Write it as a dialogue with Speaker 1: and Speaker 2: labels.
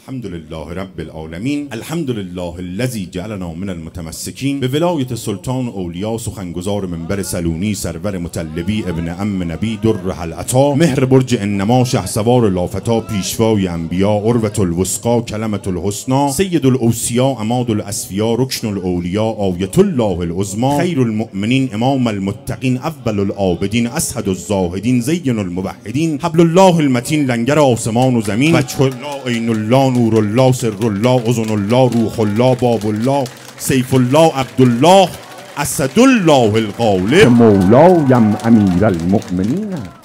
Speaker 1: الحمد لله رب العالمین. الحمد لله الذی جعلنا من المتمسکین. به ولایت سلطان اولیا سخنگزار منبر سلونی سرور مطلبی ابن عم نبی در حلعطا مهر برج انما شهسوار لافتا پیشوای انبیا عروة الوثقی کلمة الحسنی سید الاوصیا عماد الاسفیا رکن الاولیا آیة الله العظمی خیر المؤمنین امام المتقین اول العابدین اسعد الزاهدین زین الموحدین حبل الله المتین لنگر آسمان و زمین وجه الله عین الله نور الله سر الله اذن الله روح الله باب الله سیف الله عبدالله اسد الله الغالب
Speaker 2: مولایم امیر المؤمنین.